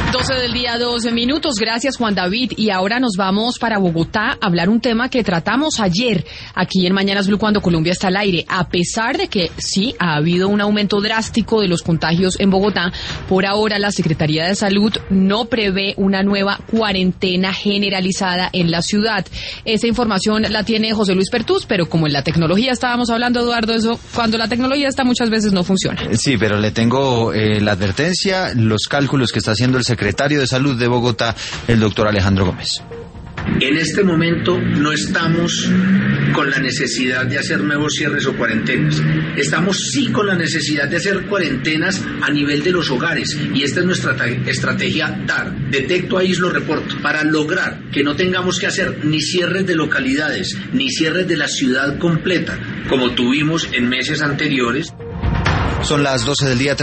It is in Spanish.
12 del día, 12 minutos. Gracias, Juan David. Y ahora nos vamos para Bogotá a hablar un tema que tratamos ayer aquí en Mañanas Blue cuando Colombia está al aire. A pesar de que sí ha habido un aumento drástico de los contagios en Bogotá, por ahora la Secretaría de Salud no prevé una nueva cuarentena generalizada en la ciudad. Esa información la tiene José Luis Pertús, pero como en la tecnología estábamos hablando, Eduardo, eso cuando la tecnología está muchas veces no funciona. Sí, pero le tengo la advertencia, los cálculos que está haciendo el secretario de Salud de Bogotá, el doctor Alejandro Gómez. En este momento no estamos con la necesidad de hacer nuevos cierres o cuarentenas. Estamos sí con la necesidad de hacer cuarentenas a nivel de los hogares. Y esta es nuestra estrategia DAR, detecto, aíslo, reporto, para lograr que no tengamos que hacer ni cierres de localidades, ni cierres de la ciudad completa, como tuvimos en meses anteriores. Son las 12 del día.